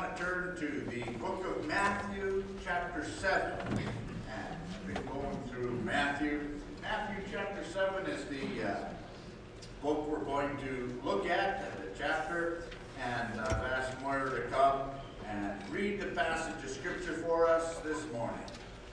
want to turn to the book of Matthew, chapter 7. And I've been going through Matthew. Matthew chapter 7 is the book we're going to look at, the chapter. And I've asked Moira to come and read the passage of Scripture for us this morning.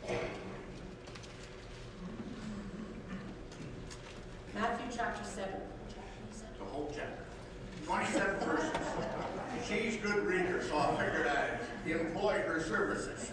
Matthew chapter 7. The whole chapter. 27 verses. She's a good reader, so I figured I'd employ her services.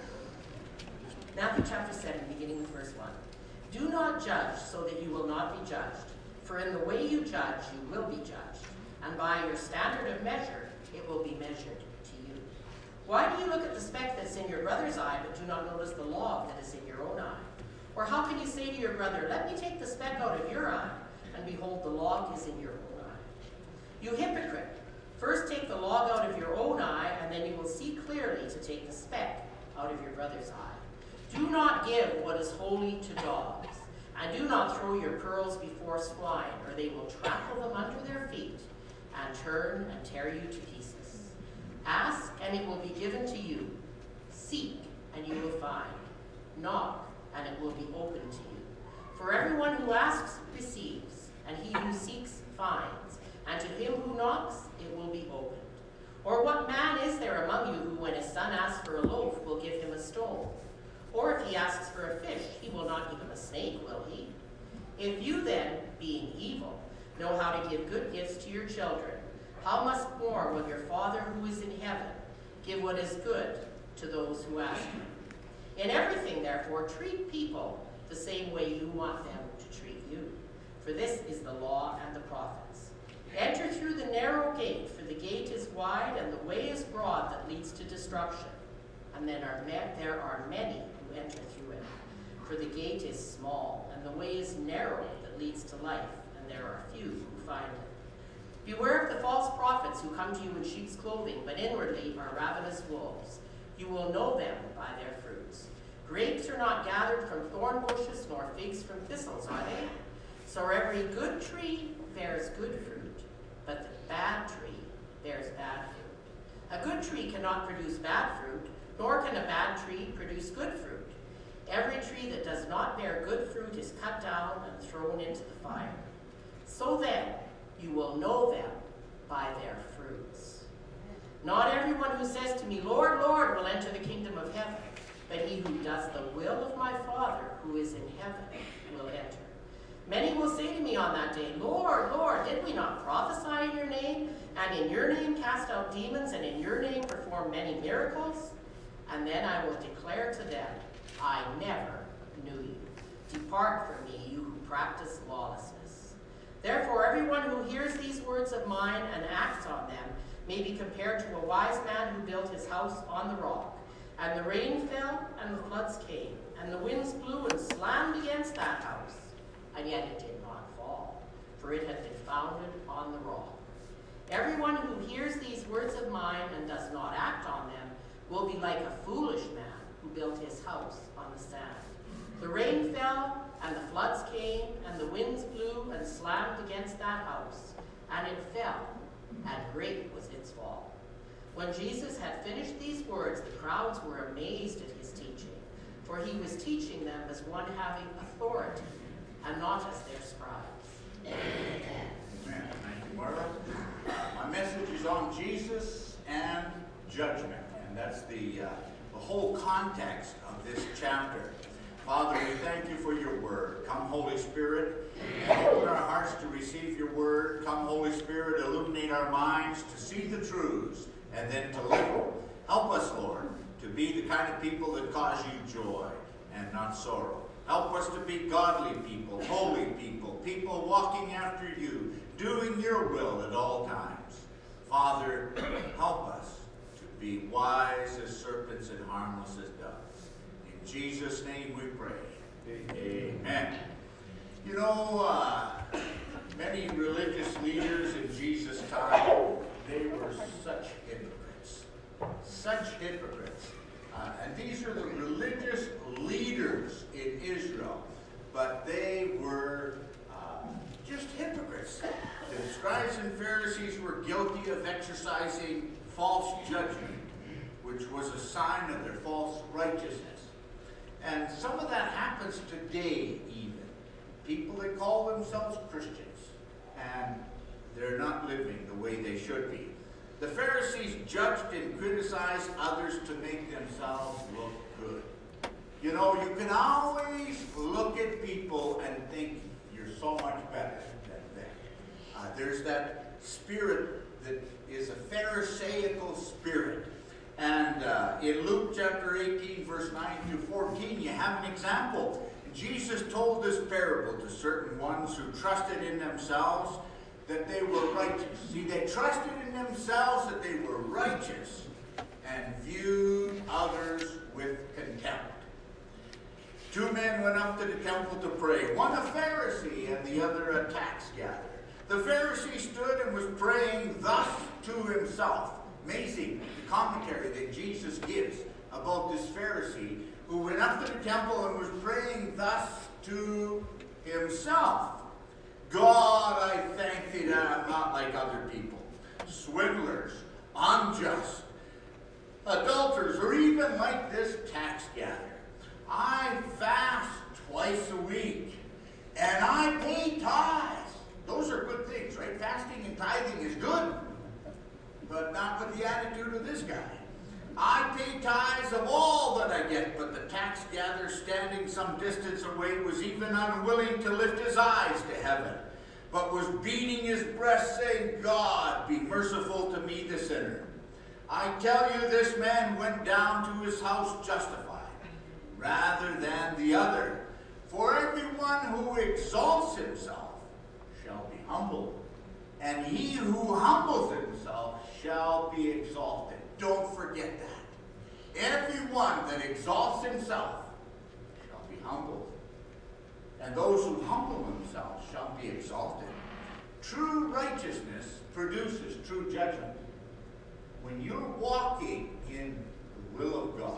Matthew chapter 7, beginning with verse 1. Do not judge so that you will not be judged. For in the way you judge, you will be judged. And by your standard of measure, it will be measured to you. Why do you look at the speck that's in your brother's eye, but do not notice the log that is in your own eye? Or how can you say to your brother, let me take the speck out of your eye, and behold, the log is in your own eye? You hypocrite! First take the log out of your own eye, and then you will see clearly to take the speck out of your brother's eye. Do not give what is holy to dogs, and do not throw your pearls before swine, or they will trample them under their feet, and turn and tear you to pieces. Ask, and it will be given to you. Seek, and you will find. Knock, and it will be open to you. For everyone who asks receives, and he who seeks finds, and to him who knocks it will be opened. Or what man is there among you who, when his son asks for a loaf, will give him a stone? Or if he asks for a fish, he will not give him a snake, will he? If you then, being evil, know how to give good gifts to your children, how much more will your Father who is in heaven give what is good to those who ask him? In everything, therefore, treat people the same way you want them to treat you. For this is the law and the prophets. Enter through the narrow gate, for the gate is wide and the way is broad that leads to destruction. And then there are many who enter through it. For the gate is small and the way is narrow that leads to life, and there are few who find it. Beware of the false prophets who come to you in sheep's clothing, but inwardly are ravenous wolves. You will know them by their fruits. Grapes are not gathered from thorn bushes, nor figs from thistles, are they? So every good tree bears good fruit, but the bad tree bears bad fruit. A good tree cannot produce bad fruit, nor can a bad tree produce good fruit. Every tree that does not bear good fruit is cut down and thrown into the fire. So then, you will know them by their fruits. Not everyone who says to me, Lord, Lord, will enter the kingdom of heaven, but he who does the will of my Father who is in heaven will enter. Many will say to me on that day, Lord, Lord, did we not prophesy in your name, and in your name cast out demons, and in your name perform many miracles? And then I will declare to them, I never knew you. Depart from me, you who practice lawlessness. Therefore, everyone who hears these words of mine and acts on them may be compared to a wise man who built his house on the rock. And the rain fell, and the floods came, and the winds blew and slammed against that house. And yet it did not fall, for it had been founded on the rock. Everyone who hears these words of mine and does not act on them will be like a foolish man who built his house on the sand. The rain fell, and the floods came, and the winds blew and slammed against that house, and it fell, and great was its fall. When Jesus had finished these words, the crowds were amazed at his teaching, for he was teaching them as one having authority, and not as their scribes. Amen. Thank you, Marla. My message is on Jesus and judgment, and that's the whole context of this chapter. Father, we thank you for your word. Come, Holy Spirit, open our hearts to receive your word. Come, Holy Spirit, illuminate our minds to see the truths and then to live them. Help us, Lord, to be the kind of people that cause you joy and not sorrow. Help us to be godly people, holy people, people walking after you, doing your will at all times. Father, help us to be wise as serpents and harmless as doves. In Jesus' name we pray. Amen. You know, many religious leaders in Jesus' time, they were such hypocrites. Such hypocrites. And these are the religious leaders in Israel, but they were just hypocrites. The scribes and Pharisees were guilty of exercising false judgment. which was a sign of their false righteousness. And some of that happens today even. People that call themselves Christians, and they're not living the way they should be. The Pharisees judged and criticized others to make themselves look good. You know, you can always look at people and think you're so much better than them. There's that spirit that is a Pharisaical spirit. And in Luke chapter 18, verse 9 through 14, you have an example. Jesus told this parable to certain ones who trusted in themselves that they were righteous. See, they trusted in themselves that they were righteous and viewed others with contempt. Two men went up to the temple to pray, one a Pharisee and the other a tax gatherer. The Pharisee stood and was praying thus to himself. Amazing commentary that Jesus gives about this Pharisee who went up to the temple and was praying thus to himself. God, I thank thee that I'm not like other people, swindlers, unjust, adulterers, or even like this tax gatherer. I fast twice a week, and I pay tithes. Those are good things, right? Fasting and tithing is good, but not with the attitude of this guy. I pay tithes of all that I get, but the tax gatherer standing some distance away was even unwilling to lift his eyes to heaven, but was beating his breast, saying, God, be merciful to me, the sinner. I tell you, this man went down to his house justified, rather than the other. For everyone who exalts himself shall be humbled, and he who humbles himself shall be exalted. Don't forget that. Everyone that exalts himself shall be humbled, and those who humble themselves shall be exalted. True righteousness produces true judgment. When you're walking in the will of God,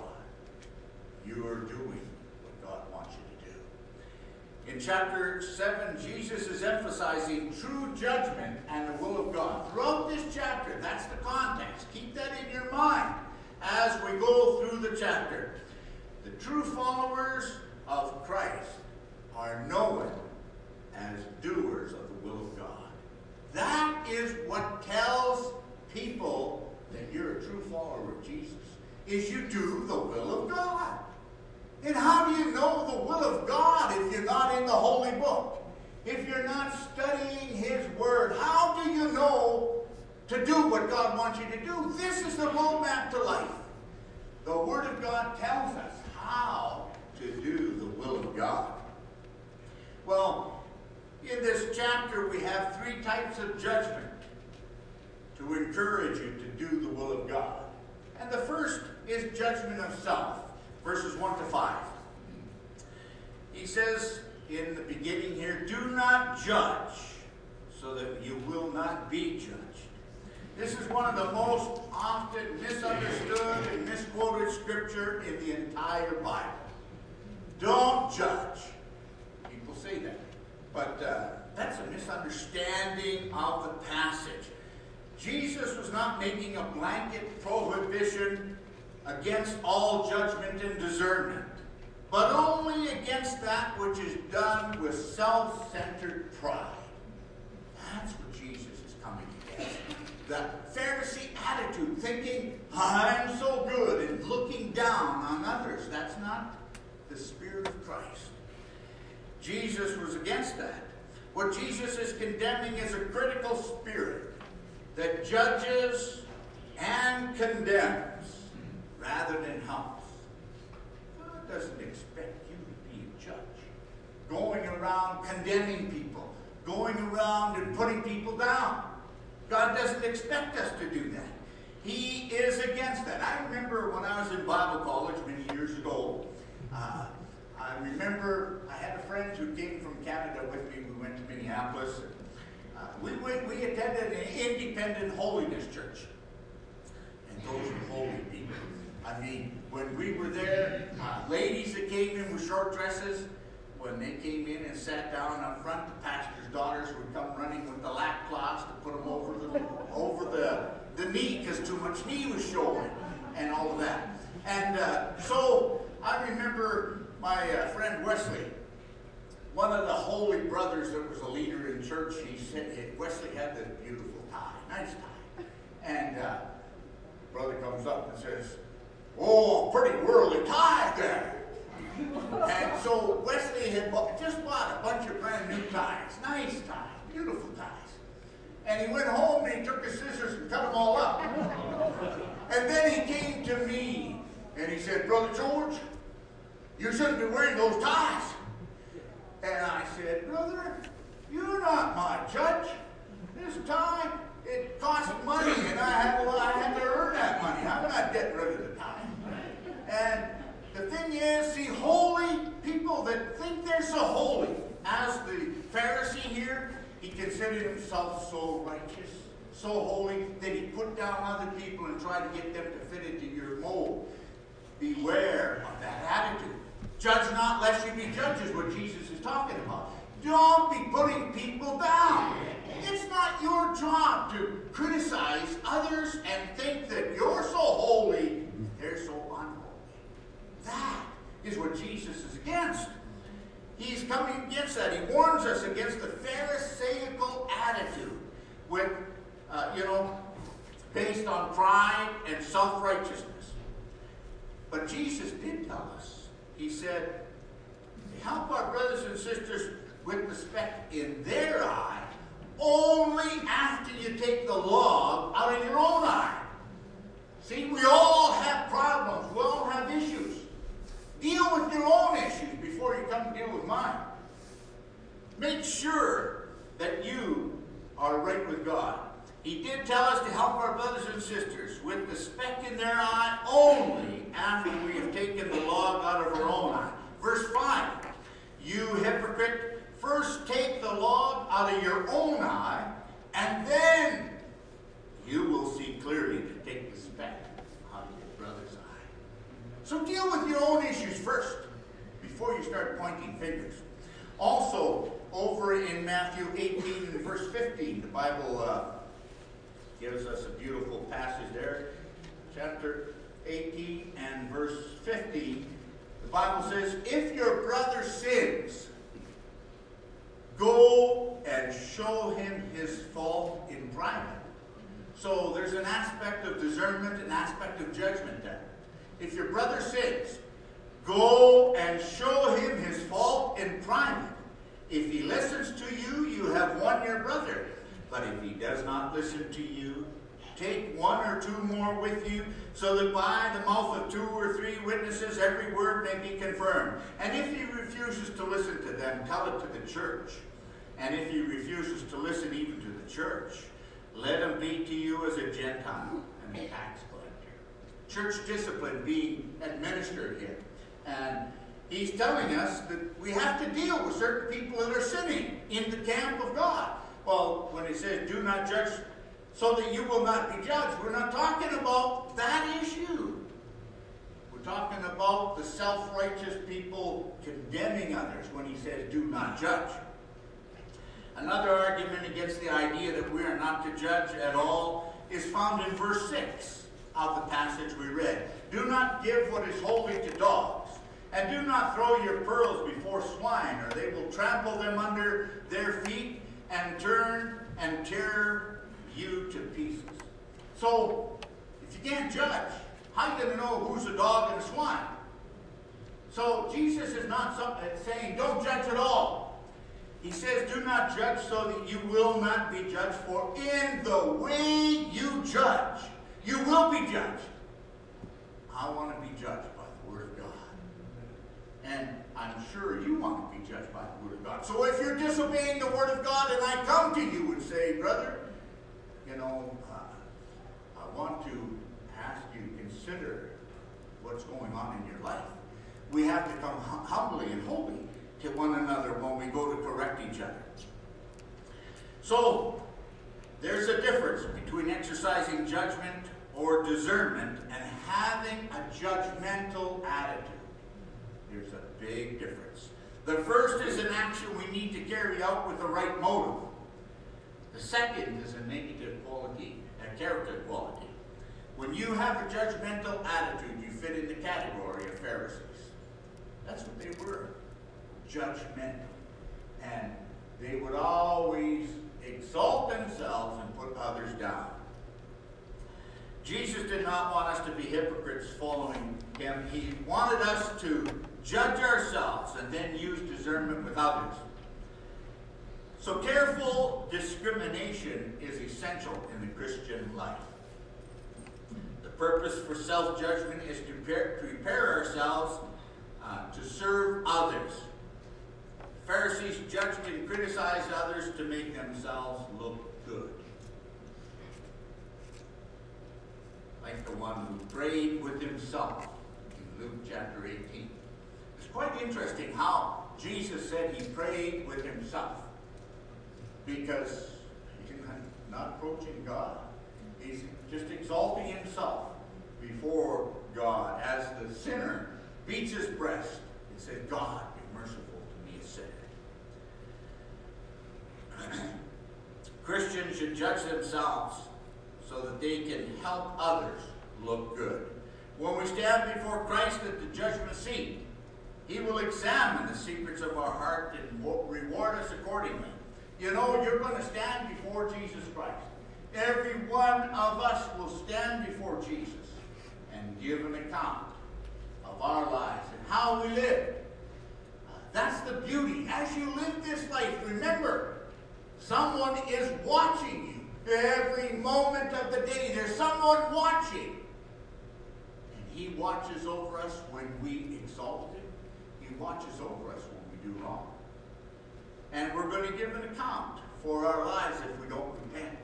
you are doing what God wants you to do. In chapter 7, Jesus is emphasizing true judgment and the will of God. Throughout this chapter, that's the context. Keep that in your mind as we go through the chapter. The true followers of Christ are known as doers of the will of God. That is what tells people that you're a true follower of Jesus, is you do the will of God. And how do you know the will of God if you're not in the Holy Book? If you're not studying His Word, how do you know to do what God wants you to do? This is the roadmap to life. The Word of God tells us how to do the will of God. Well, in this chapter we have 3 types of judgment to encourage you to do the will of God. And the first is judgment of self. Verses 1 to 5. He says in the beginning here, do not judge so that you will not be judged. This is one of the most often misunderstood and misquoted scripture in the entire Bible. Don't judge. People say that. But that's a misunderstanding of the passage. Jesus was not making a blanket prohibition against all judgment and discernment, but only against that which is done with self-centered pride. That's what Jesus is coming against. The Pharisee attitude, thinking, I'm so good, and looking down on others. That's not the Spirit of Christ. Jesus was against that. What Jesus is condemning is a critical spirit that judges and condemns rather than helps. God doesn't expect you to be a judge, going around condemning people, going around and putting people down. God doesn't expect us to do that. He is against that. I remember when I was in Bible college many years ago, I remember I had a friend who came from Canada with me. We went to Minneapolis. We attended an independent holiness church. And those were holy people. I mean, when we were there, ladies that came in with short dresses, when they came in and sat down up front, the pastor's daughters would come running with the lap cloths to put them over the knee because too much knee was showing. and all of that. And so I remember my friend Wesley, one of the holy brothers that was a leader in church. He said, Wesley had this beautiful tie, nice tie. And brother comes up and says, "Oh, pretty worldly tie there." And so Wesley had just bought a bunch of brand new ties, nice ties, beautiful ties. And he went home and he took his scissors and cut them all up. And then he came to me and he said, "Brother George, you shouldn't be wearing those ties." And I said, "Brother, you're not my judge. This tie, it costs money, and I had to earn that money. I'm not getting rid of the tie." And the thing is, see, holy people that think they're so holy, as the Pharisee here, he considered himself so righteous, so holy, that he put down other people and tried to get them to fit into your mold. Beware of that attitude. Judge not lest you be judged is what Jesus is talking about. Don't be putting people down. It's not your job to criticize others and think that you're so holy, they're so unholy. That is what Jesus is against. He's coming against that. He warns us against the Pharisaical attitude with, based on pride and self-righteousness. But Jesus did tell us. He said, help our brothers and sisters with the speck in their eye only after you take the log out of your own eye. See, we all have problems. We all have issues. Deal with your own issues before you come to deal with mine. Make sure that you are right with God. He did tell us to help our brothers and sisters with the speck in their eye only after we have taken the log out of our own eye. Verse 5, you hypocrite, first take the log out of your own eye, and then you will see clearly to take the speck out of your brother's eye. So deal with your own issues first before you start pointing fingers. Also, over in Matthew 18 and verse 15, the Bible gives us a beautiful passage there. Chapter 18 and verse 15, the Bible says, if your brother sins, go and show him his fault in private. So there's an aspect of discernment, an aspect of judgment there. If your brother sins, go and show him his fault in private. If he listens to you, you have won your brother. But if he does not listen to you, take one or two more with you, so that by the mouth of 2 or 3 witnesses every word may be confirmed. And if he refuses to listen to them, tell it to the church. And if he refuses to listen even to the church, let him be to you as a Gentile and a tax collector. Church discipline being administered here. And he's telling us that we have to deal with certain people that are sinning in the camp of God. Well, when he says, do not judge so that you will not be judged, we're not talking about that issue. We're talking about the self-righteous people condemning others when he says, do not judge. Another argument against the idea that we are not to judge at all is found in verse 6 of the passage we read. Do not give what is holy to dogs, and do not throw your pearls before swine, or they will trample them under their feet and turn and tear you to pieces. So, if you can't judge, how are you going to know who's a dog and a swine? So, Jesus is not saying, don't judge at all. He says, do not judge so that you will not be judged, for in the way you judge, you will be judged. I want to be judged by the Word of God. And I'm sure you want to be judged by the Word of God. So if you're disobeying the Word of God and I come to you and say, brother, I want to ask you to consider what's going on in your life. We have to come humbly and holy to one another when we go to correct each other. So, there's a difference between exercising judgment or discernment and having a judgmental attitude. There's a big difference. The first is an action we need to carry out with the right motive. The second is a negative quality, a character quality. When you you have a judgmental attitude, you fit in the category of Pharisees. That's what they were, judgmental. And they would always exalt themselves and put others down. Jesus did not want us to be hypocrites following him. He wanted us to judge ourselves and then use discernment with others. So careful discrimination is essential in the Christian life. The purpose for self-judgment is to prepare ourselves to serve others. Pharisees judged and criticized others to make themselves look good. Like the one who prayed with himself in Luke chapter 18. It's quite interesting how Jesus said he prayed with himself. Because he's not approaching God. He's just exalting himself before God. As the sinner beats his breast and says, God, be merciful to me, a sinner. Christians should judge themselves so that they can help others look good. When we stand before Christ at the judgment seat, he will examine the secrets of our heart and reward us accordingly. You know, you're going to stand before Jesus Christ. Every one of us will stand before Jesus and give an account of our lives and how we live. That's the beauty. As you live this life, remember, someone is watching you. Every moment of the day, there's someone watching. And he watches over us when we exalt him. He watches over us when we do wrong. And we're going to give an account for our lives if we don't repent.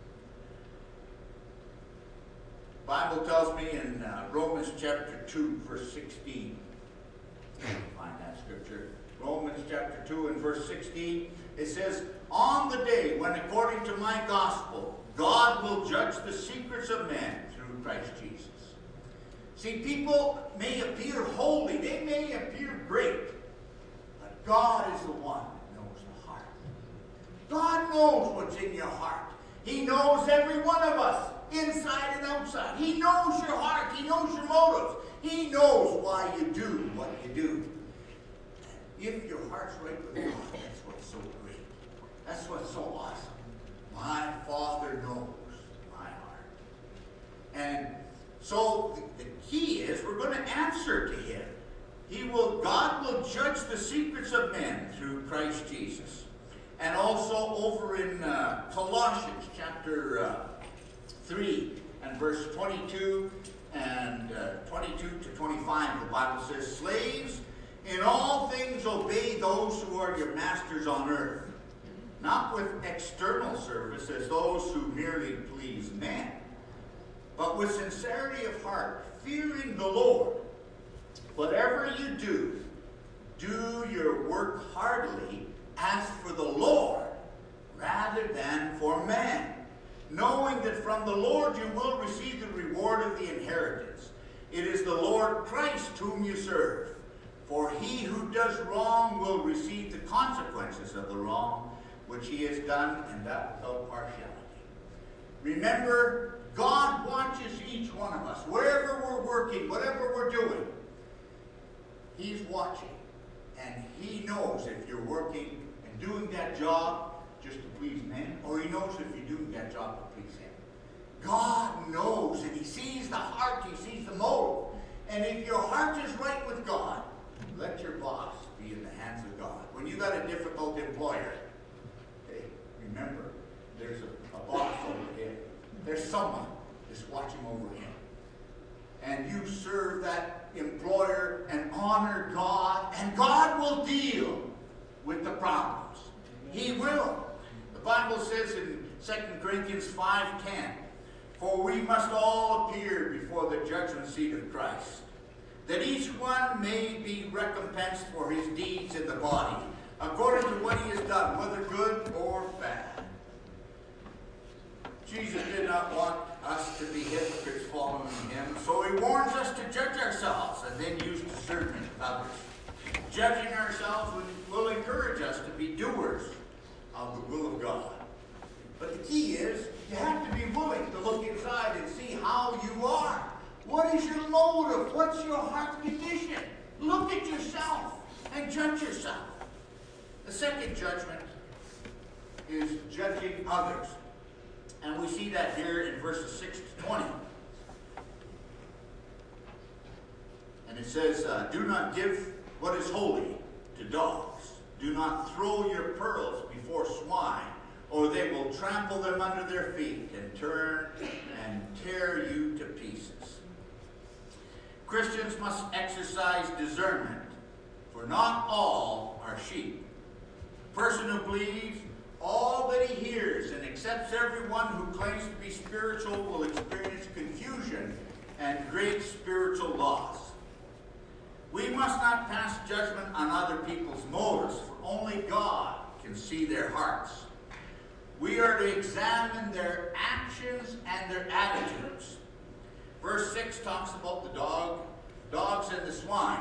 The Bible tells me in Romans chapter 2, verse 16. Find that scripture. Romans chapter 2 and verse 16. It says, on the day when according to my gospel, God will judge the secrets of men through Christ Jesus. See, people may appear holy. They may appear great. But God is the one. God knows what's in your heart. He knows every one of us, inside and outside. He knows your heart. He knows your motives. He knows why you do what you do. If your heart's right with God, that's what's so great. That's what's so awesome. My Father knows my heart. And so the key is we're going to answer to him. God will judge the secrets of men through Christ Jesus. And also over in Colossians chapter 3 and verse 22 and 22 to 25, the Bible says, slaves, in all things obey those who are your masters on earth, not with external service as those who merely please men, but with sincerity of heart, fearing the Lord. Whatever you do, do your work heartily as for the Lord, rather than for man, knowing that from the Lord you will receive the reward of the inheritance. It is the Lord Christ whom you serve. For he who does wrong will receive the consequences of the wrong which he has done, and that without partiality. Remember, God watches each one of us, wherever we're working, whatever we're doing. He's watching, and he knows if you're working and doing that job just to please men, or he knows if you're doing that job to please him. God knows, and he sees the heart, he sees the motive. And if your heart is right with God, let your boss be in the hands of God. When you got a difficult employer, hey, remember, there's a boss over him. There's someone that's watching over him. And you serve that employer and honor God, and God will deal with the problems. He will. The Bible says in 2 Corinthians 5:10, for we must all appear before the judgment seat of Christ, that each one may be recompensed for his deeds in the body, according to what he has done, whether good or bad. Jesus did not want us to be hypocrites following him, so he warns us to judge ourselves and then use discernment with others. Judging ourselves will encourage us to be doers of the will of God. But the key is, you have to be willing to look inside and see how you are. what's your heart's condition? Look at yourself and judge yourself. The second judgment is judging others. And we see that here in verses 6 to 20. And it says, do not give what is holy to dogs. Do not throw your pearls before swine, or they will trample them under their feet and turn and tear you to pieces. Christians must exercise discernment, for not all are sheep. A person who believes all that he hears and accepts everyone who claims to be spiritual will experience confusion and great spiritual loss. We must not pass judgment on other people's motives, for only God can see their hearts. We are to examine their actions and their attitudes. Verse 6 talks about the dogs and the swine,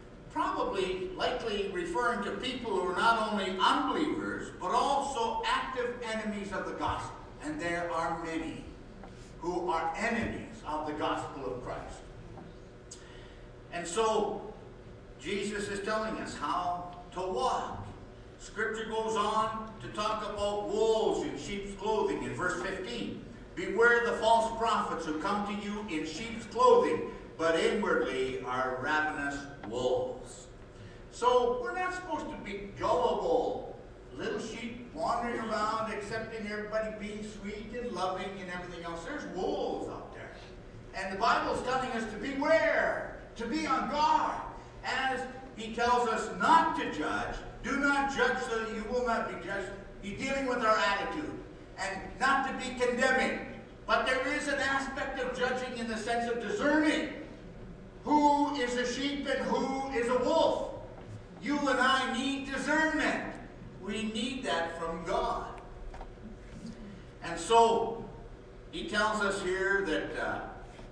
likely referring to people who are not only unbelievers, but also active enemies of the gospel. And there are many who are enemies of the gospel of Christ. And so, Jesus is telling us how to walk. Scripture goes on to talk about wolves in sheep's clothing in verse 15. Beware the false prophets who come to you in sheep's clothing, but inwardly are ravenous wolves. So we're not supposed to be gullible little sheep wandering around accepting everybody being sweet and loving and everything else. There's wolves out there. And the Bible's telling us to beware, to be on guard. As he tells us not to judge, do not judge so that you will not be judged. He's dealing with our attitude and not to be condemning. But there is an aspect of judging in the sense of discerning who is a sheep and who is a wolf. You and I need discernment. We need that from God. And so he tells us here that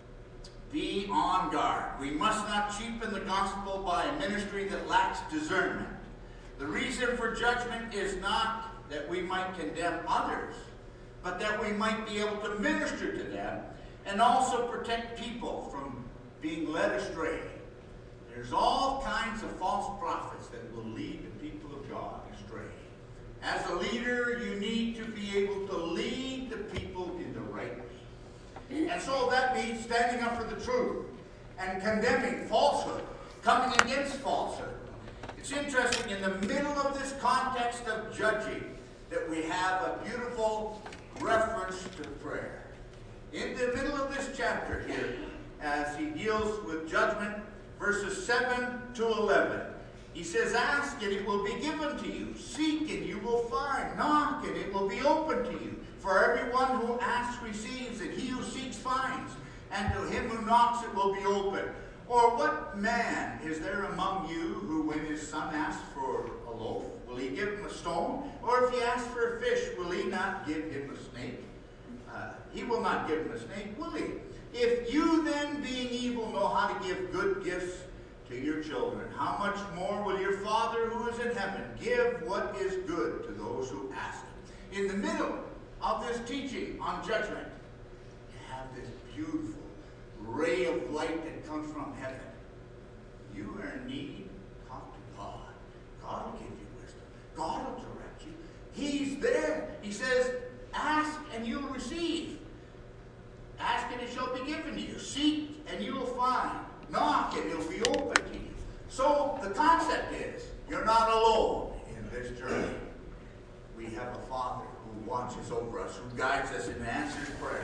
be on guard. We must not cheapen the gospel by a ministry that lacks discernment. The reason for judgment is not that we might condemn others, but that we might be able to minister to them and also protect people from being led astray. There's all kinds of false prophets that will lead the people of God astray. As a leader, you need to be able to lead the people in the right way. And so that means standing up for the truth and condemning falsehood, coming against falsehood. It's interesting, in the middle of this context of judging, that we have a beautiful reference to prayer. In the middle of this chapter here, as he deals with judgment, verses 7 to 11, he says, ask and it will be given to you. Seek and you will find. Knock and it will be open to you. For everyone who asks receives, and he who seeks finds. And to him who knocks it will be open. Or what man is there among you who, when his son asks for a loaf, will he give him a stone? Or if he asks for a fish, will he not give him a snake? He will not give him a snake, will he? If you then, being evil, know how to give good gifts to your children, how much more will your Father who is in heaven give what is good to those who ask it? In the middle of this teaching on judgment, you have this beautiful ray of light that comes from heaven. You are in need, talk to God. God will give you wisdom. God will direct you. He's there. He says, ask and you will receive. Ask and it shall be given to you. Seek and you will find. Knock and it will be open to you. So the concept is, you're not alone in this journey. We have a Father who watches over us, who guides us in answered prayer.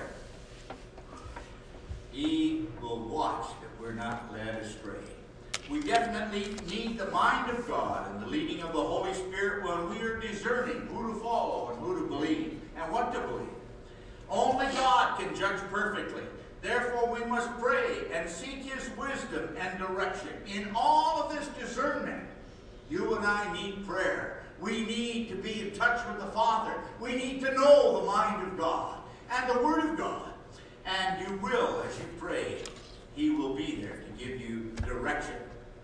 He will watch that we're not led astray. We definitely need the mind of God and the leading of the Holy Spirit when we are discerning who to follow and who to believe and what to believe. Only God can judge perfectly. Therefore, we must pray and seek His wisdom and direction. In all of this discernment, you and I need prayer. We need to be in touch with the Father. We need to know the mind of God and the Word of God. And you will, as you pray, He will be there to give you direction.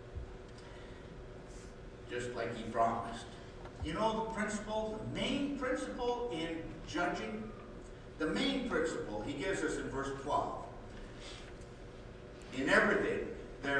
Just like He promised. You know the principle, the main principle in judging? The main principle He gives us in verse 12. In everything,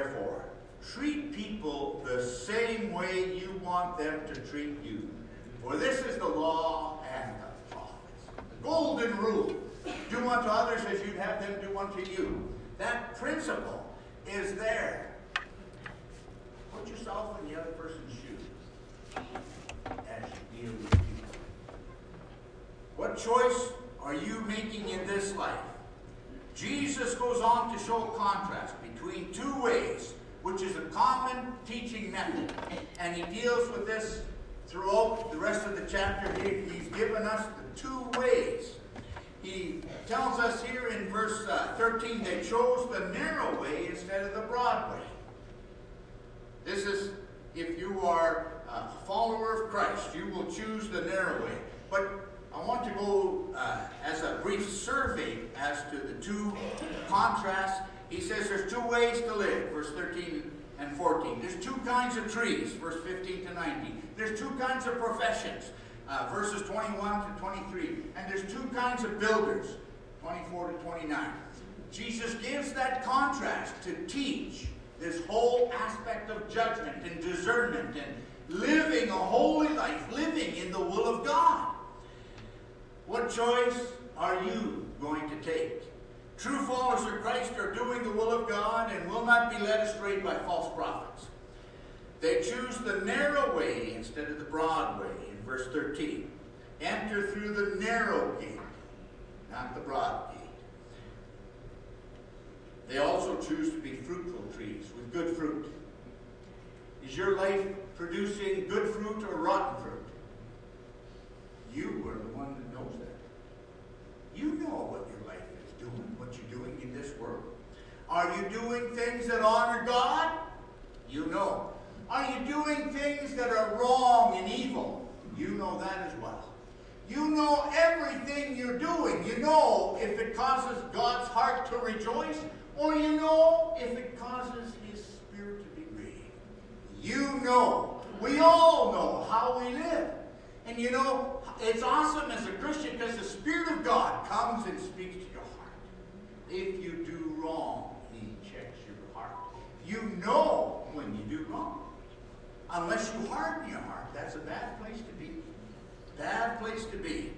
the law and the prophets. The golden rule. Do unto others as you'd have them do unto you. That principle is there. Put yourself in the other person's shoes as you deal with people. What choice are you making in this life? Jesus goes on to show contrast between two ways, which is a common teaching method. And he deals with this throughout the rest of the chapter. He's given us the two ways. He tells us here in verse 13, they chose the narrow way instead of the broad way. This is, if you are a follower of Christ, you will choose the narrow way. But I want to go as a brief survey as to the two contrasts. He says there's two ways to live, verse 13 and 14. There's two kinds of trees, verse 15 to 19. There's two kinds of professions, verses 21 to 23. And there's two kinds of builders, 24 to 29. Jesus gives that contrast to teach this whole aspect of judgment and discernment and living a holy life, living in the will of God. What choice are you going to take? True followers of Christ are doing the will of God and will not be led astray by false prophets. They choose the narrow way instead of the broad way in verse 13. Enter through the narrow gate, not the broad gate. They also choose to be fruitful trees with good fruit. Is your life producing good fruit or rotten fruit? You are the one that knows that. You know what your life is doing, what you're doing in this world. Are you doing things that honor God? You know. Are you doing things that are wrong and evil? You know that as well. You know everything you're doing. You know if it causes God's heart to rejoice, or you know if it causes His Spirit to be grieved. You know. We all know how we live. And you know, it's awesome as a Christian because the Spirit of God comes and speaks to your heart. If you do wrong, He checks your heart. You know when you do wrong. Unless you harden your heart, that's a bad place to be. Bad place to be.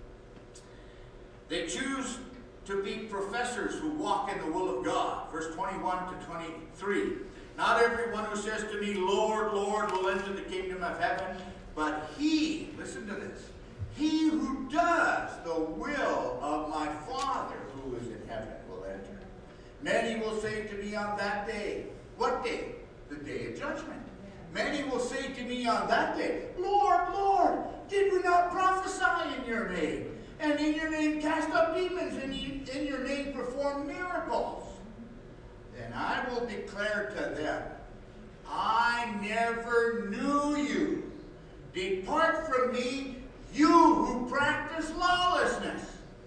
They choose to be professors who walk in the will of God. Verse 21 to 23. Not everyone who says to me, Lord, Lord, will enter the kingdom of heaven, but he, listen to this, he who does the will of my Father who is in heaven will enter. Many will say to me on that day, what day? The day of judgment. Many will say to me on that day, Lord, Lord, did we not prophesy in your name? And in your name cast out demons, and in your name perform miracles? Then I will declare to them, I never knew you. Depart from me, you who practice lawlessness.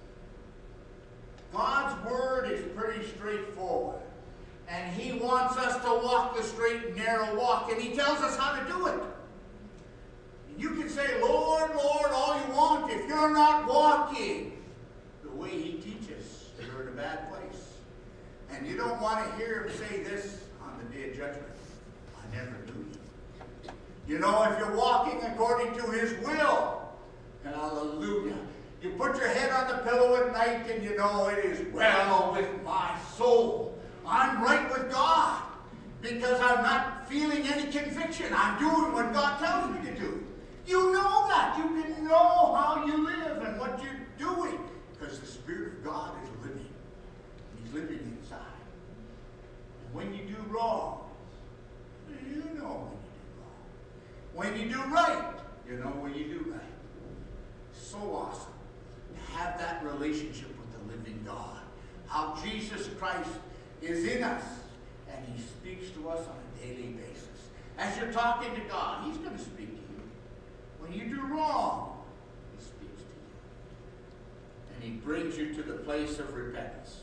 God's word is pretty straightforward. And He wants us to walk the straight and narrow walk. And He tells us how to do it. You can say, Lord, Lord, all you want. If you're not walking the way He teaches, you're in a bad place. And you don't want to hear Him say this on the day of judgment. I never knew you. You know, if you're walking according to His will, hallelujah. You put your head on the pillow at night and you know it is well with my soul. I'm right with God because I'm not feeling any conviction. I'm doing what God tells me to do. You know that. You can know how you live and what you're doing because the Spirit of God is living. He's living inside. And when you do wrong, you know when you do wrong. When you do right, you know when you do right. So awesome to have that relationship with the living God. How Jesus Christ is in us and He speaks to us on a daily basis. As you're talking to God, He's going to speak to you. When you do wrong, He speaks to you. And He brings you to the place of repentance.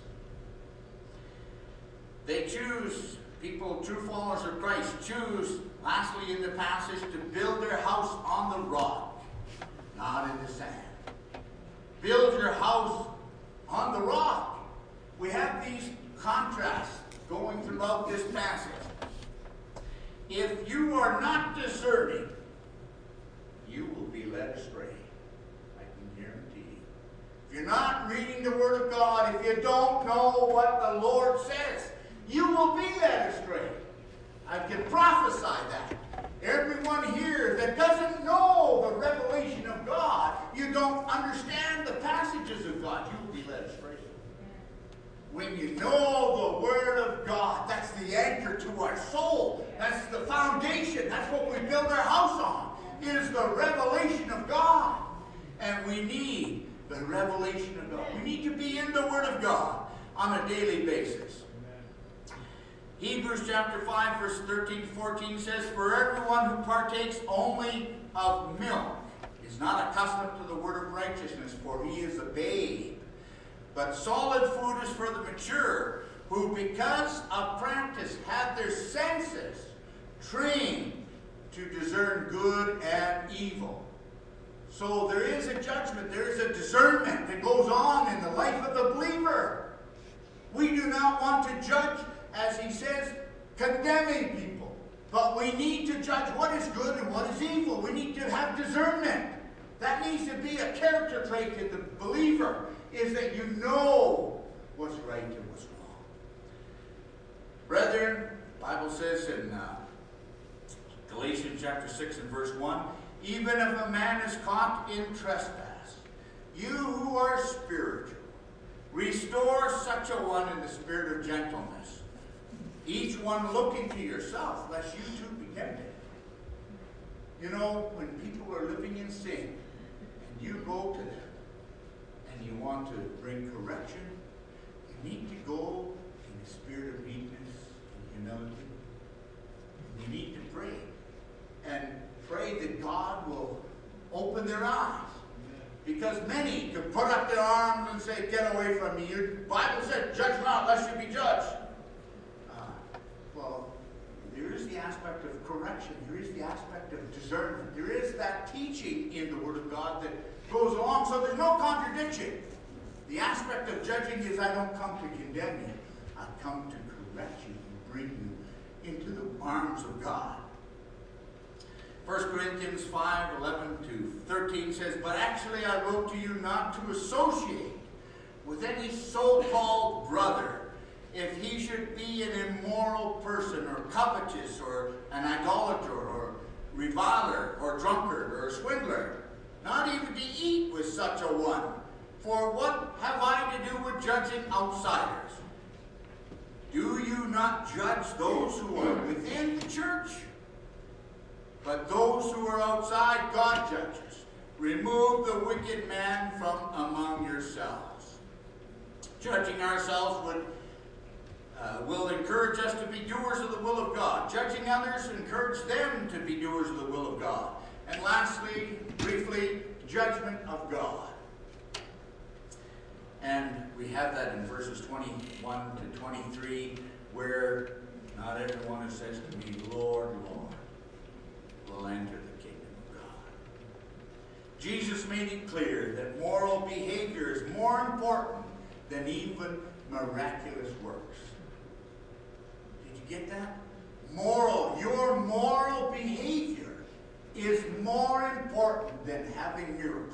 They choose, people, true followers of Christ, choose, lastly in the passage, to build their house on the rock, not in the sand. Build your house on the rock. We have these contrasts going throughout this passage. If you are not discerning, you will be led astray. if you're not reading the Word of God, if you don't know what the Lord says, you will be led astray. I can prophesy that. Everyone here that doesn't know the revelation of God, you don't understand the passages of God, you will be led astray. When you know the Word of God, that's the anchor to our soul. That's the foundation. That's what we build our house on. It is the revelation of God. And we need the revelation of God. We need to be in the Word of God on a daily basis. Hebrews chapter 5, verse 13 to 14 says, "For everyone who partakes only of milk is not accustomed to the word of righteousness, for he is a babe. But solid food is for the mature, who because of practice have their senses trained to discern good and evil." So there is a judgment, there is a discernment that goes on in the life of the believer. We do not want to judge, as he says, condemning people. But we need to judge what is good and what is evil. We need to have discernment. That needs to be a character trait in the believer, is that you know what's right and what's wrong. Brethren, the Bible says in Galatians chapter 6 and verse 1, "Even if a man is caught in trespass, you who are spiritual, restore such a one in the spirit of gentleness, each one looking to yourself, lest you too be tempted." You know, when people are living in sin, and you go to them, and you want to bring correction, you need to go in the spirit of meekness and humility. You need to pray. And pray that God will open their eyes. Because many could put up their arms and say, "Get away from me. Your Bible said, judge not, lest you be judged." Well, there is the aspect of correction. There is the aspect of discernment. There is that teaching in the Word of God that goes along, so there's no contradiction. The aspect of judging is, I don't come to condemn you. I come to correct you and bring you into the arms of God. 1 Corinthians 5, 11 to 13 says, "But actually I wrote to you not to associate with any so-called brother if he should be an immoral person or covetous or an idolater or reviler or drunkard or a swindler, not even to eat with such a one. For what have I to do with judging outsiders? Do you not judge those who are within the church? But those who are outside, God judges. Remove the wicked man from among yourselves." Judging ourselves will encourage us to be doers of the will of God. Judging others encourage them to be doers of the will of God. And lastly, briefly, judgment of God. And we have that in verses 21 to 23, where not everyone who says to me, "Lord, Lord," will enter the kingdom of God. Jesus made it clear that moral behavior is more important than even miraculous works. Did you get that? Your moral behavior is more important than having miracles.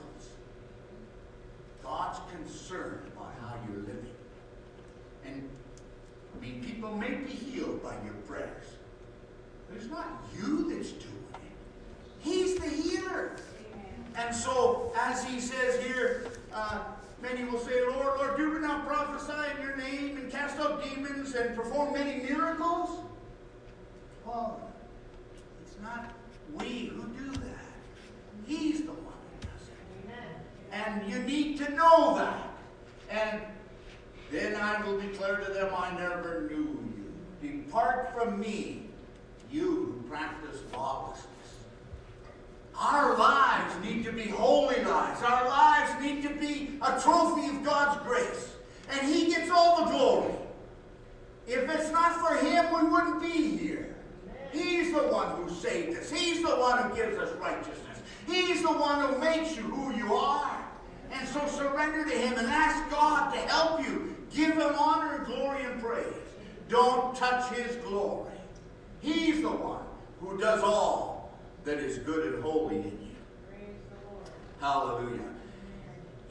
God's concerned about how you're living. And people may be healed by your prayers. But it's not you that's doing it. He's the healer. And so, as he says here, many will say, "Lord, Lord, do we not prophesy in your name and cast out demons and perform many miracles?" Well, it's not we who do that. He's the one who does it. Amen. And you need to know that. And then I will declare to them, "I never knew you. Depart from me, you who practice lawlessness." Our lives need to be holy lives. Our lives need to be a trophy of God's grace. And He gets all the glory. If it's not for Him, we wouldn't be here. He's the one who saved us. He's the one who gives us righteousness. He's the one who makes you who you are. And so surrender to Him and ask God to help you. Give Him honor and glory and praise. Don't touch His glory. He's the one who does all that is good and holy in you. Praise the Lord. Hallelujah.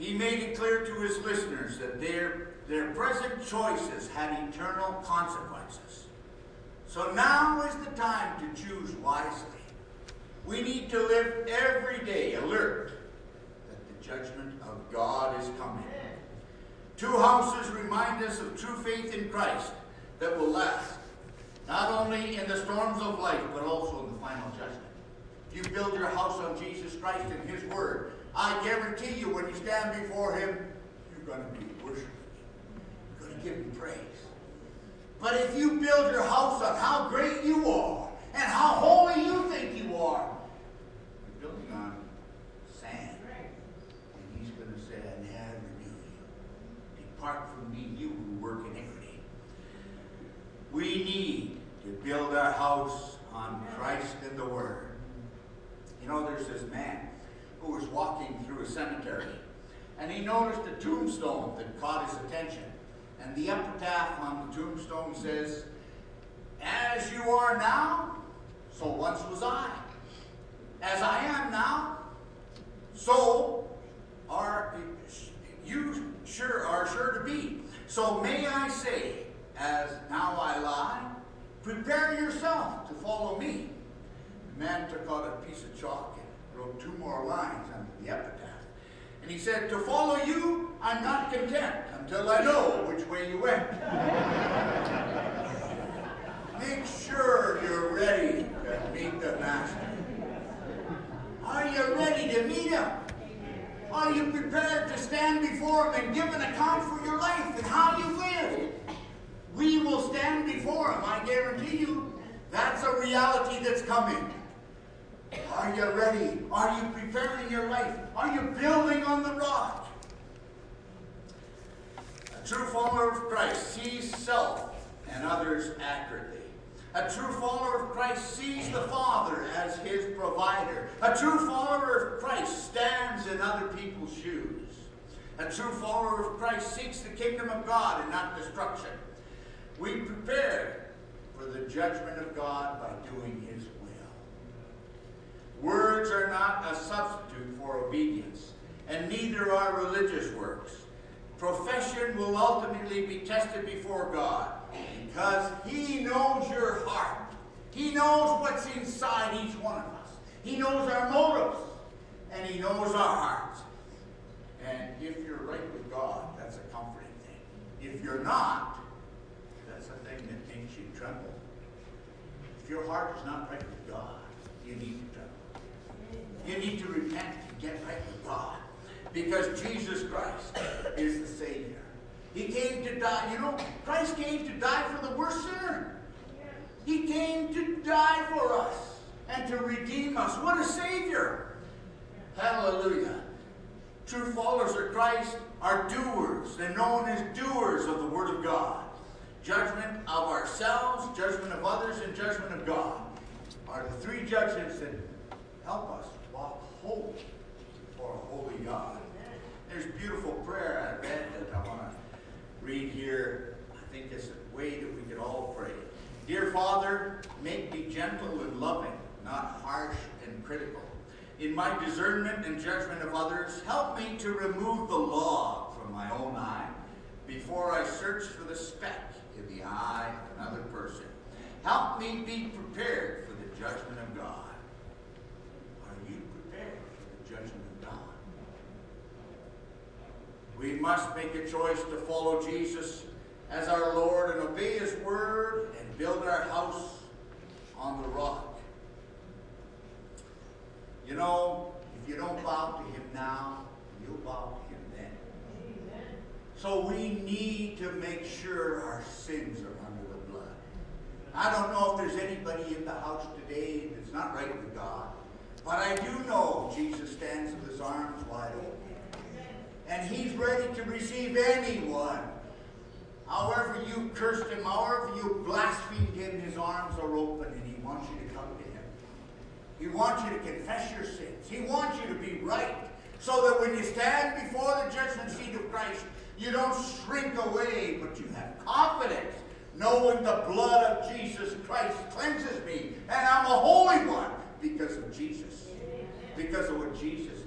he made it clear to his listeners that their present choices had eternal consequences. So now is the time to choose wisely. We need to live every day alert that the judgment of God is coming. Two houses remind us of true faith in Christ that will last, not only in the storms of life, but also in the final judgment. If you build your house on Jesus Christ and His Word, I guarantee you when you stand before Him, you're going to be worshiping Him. You're going to give Him praise. But if you build your house on how great you are and how holy you think you are, you're building on sand. And He's going to say, I never knew you. Depart from me, you who work iniquity. We need to build our house on Christ and the Word. You know, there's this man who was walking through a cemetery, and he noticed a tombstone that caught his attention. And the epitaph on the tombstone says, as you are now, so once was I. As I am now, so are you sure to be. So may I say, as now I lie, prepare yourself to follow me. The man took out a piece of chalk and wrote 2 more lines under the epitaph. And he said, to follow you, I'm not content until I know which way you went. Make sure you're ready to meet the Master. Are you ready to meet Him? Are you prepared to stand before Him and give an account for your life and how you lived? We will stand before Him, I guarantee you. That's a reality that's coming. Are you ready? Are you preparing your life? Are you building on the rock? A true follower of Christ sees self and others accurately. A true follower of Christ sees the Father as his provider. A true follower of Christ stands in other people's shoes. A true follower of Christ seeks the kingdom of God and not destruction. We prepare for the judgment of God by doing His will. Words are not a substitute for obedience, and neither are religious works. Profession will ultimately be tested before God because He knows your heart. He knows what's inside each one of us. He knows our motives, and He knows our hearts. And if you're right with God, that's a comforting thing. If you're not, that's a thing that makes you tremble. If your heart is not right with God, you need to tremble. You need to repent and get right with God. Because Jesus Christ is the Savior. He came to die. You know, Christ came to die for the worst sinner. He came to die for us and to redeem us. What a Savior. Hallelujah. True followers of Christ are doers. They're known as doers of the Word of God. Judgment of ourselves, judgment of others, and judgment of God are the 3 judgments that help us walk holy before a holy God. There's a beautiful prayer I read that I want to read here. I think it's a way that we could all pray. Dear Father, make me gentle and loving, not harsh and critical. In my discernment and judgment of others, help me to remove the log from my own eye before I search for the speck in the eye of another person. Help me be prepared for the judgment of God. Are you prepared for the judgment of God? We must make a choice to follow Jesus as our Lord and obey His Word and build our house on the rock. You know, if you don't bow to Him now, you'll bow to Him then. Amen. So we need to make sure our sins are under the blood. I don't know if there's anybody in the house today that's not right with God, but I do know Jesus stands with His arms wide open. And He's ready to receive anyone. However you cursed Him, however you blasphemed Him, His arms are open and He wants you to come to Him. He wants you to confess your sins. He wants you to be right so that when you stand before the judgment seat of Christ, you don't shrink away, but you have confidence, knowing the blood of Jesus Christ cleanses me, and I'm a holy one because of Jesus, because of what Jesus